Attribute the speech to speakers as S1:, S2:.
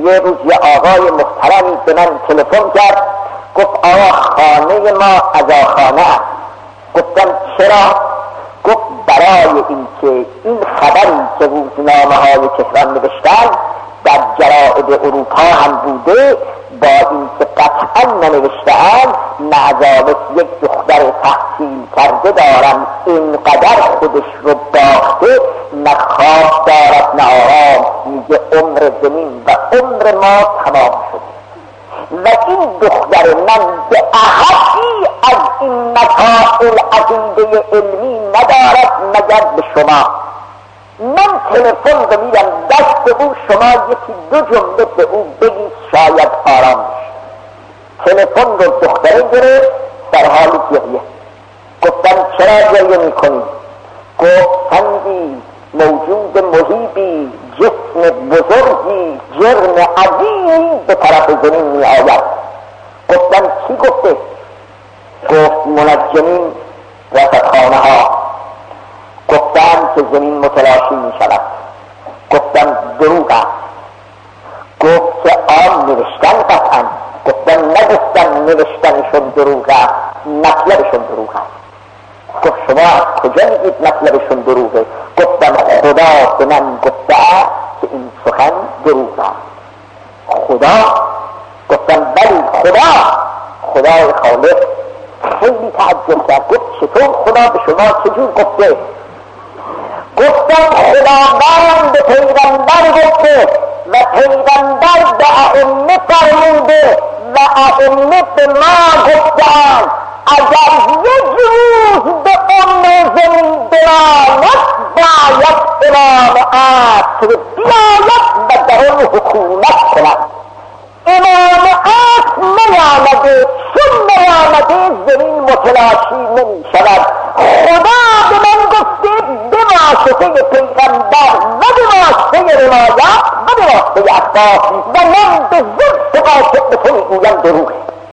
S1: یه روز یه آقای محترمی به من تلفن کرد، گفت آقا خانه ما عزاخانه است. گفتم چرا؟ گفت برای اینکه این خبری که روزنامه های تهران نوشتن در جرائد اروپا هم بوده، با اینکه قطعا ننوشته‌اند، معذابت یک دختر تحصیل کرده دارم اینقدر خودش رو باخته، نه خواب دارد نه آرام، میگه عمر زمین و عمر ما تمام شده و این دختر من به احدی از این مسائل عقیده علمی ندارد مگر به شما. من تلفن رو میدم دست او، شما یکی دو جمله به او بگید شاید آرام بشه. تلفن رو دختره گرفت در حال گریه. گفتم چرا گریه میکنی؟ گفت سنگی موجود محیبی، جسم بزرگی، جرم عظیمی به طرف زمین می آید. گفتم کی گفته؟ گفت منجمین رصدخانه ها گفتم که زمین متلاشی می شود. گفتم دروغ است. گفت که آن نوشتن قطعا. گفتم نگفتم نوشتنشون دروغ است، مطلبشون دروغ است. گفت شما از کجا میگید مطلبشون دروغه؟ گفتم خدا به من گفته است که این سخن دروغ است. خدا؟ گفتم بلی خدای خالق. خیلی تعجب کرد. گفت چطور خدا به شما چجور گفته؟ گفتم خداوند به پیغمبر گفته و پیغمبر به ائمه فرموده و ائمه به ما گفتند اگر یک روز به عمر زمین برآید باید امام عصر بیاید و در آن حکومت کند. امام عصر نیامده، چون نیامده زمین متلاشی نمی شود. خدا به من گفته به واسطه پیغمبر و به واسطه روایات و به واسطه اخبار و من به زبط قاطع به تو میگویم دروغه.